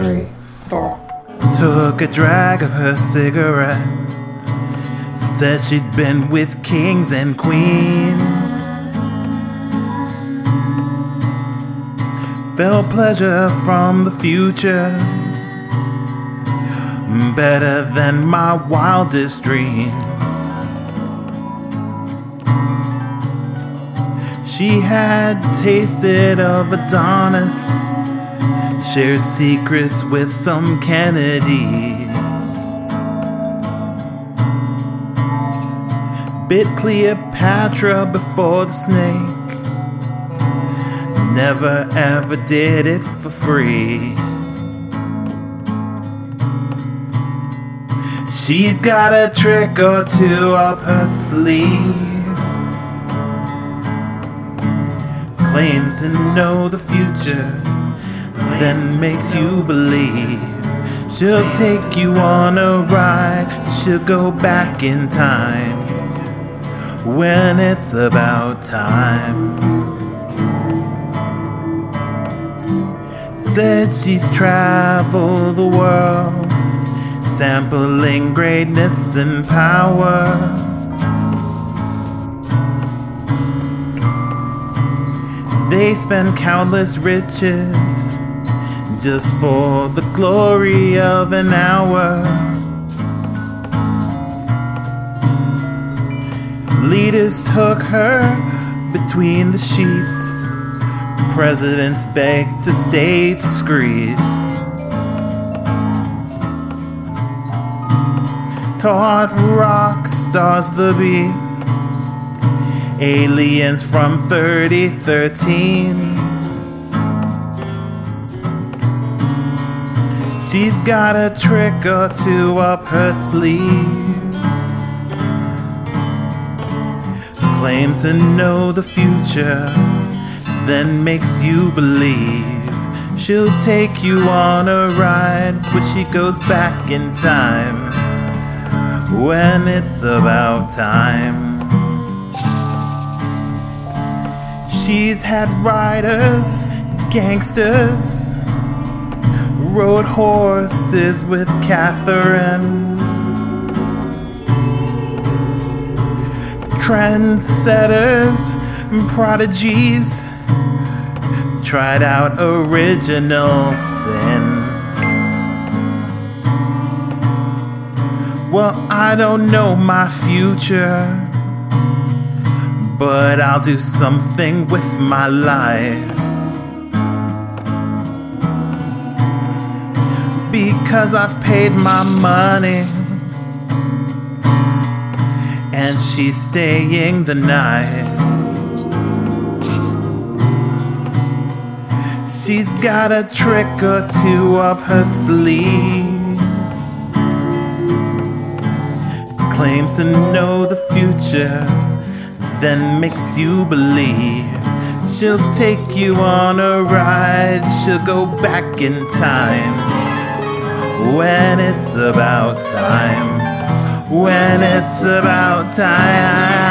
3, 4. Took a drag of her cigarette. Said she'd been with kings and queens. Felt pleasure from the future, better than my wildest dreams. She had tasted of Adonis, shared secrets with some Kennedys, bit Cleopatra before the snake. Never ever did it for free. She's got a trick or two up her sleeve. Claims to know the future, then makes you believe. She'll take you on a ride, she'll go back in time when it's about time. Said she's traveled the world, sampling greatness and power. They spend countless riches just for the glory of an hour. Leaders took her between the sheets. Presidents begged to stay discreet. Taught rock stars the beat. Aliens from 3013. She's got a trick or two up her sleeve. Claims to know the future, then makes you believe. She'll take you on a ride when she goes back in time when it's about time. She's had riders, gangsters, rode horses with Catherine, trendsetters, prodigies, tried out original sin. Well, I don't know my future, but I'll do something with my life, because I've paid my money and she's staying the night. She's got a trick or two up her sleeve. Claims to know the future, then makes you believe. She'll take you on a ride, she'll go back in time when it's about time, when it's about time.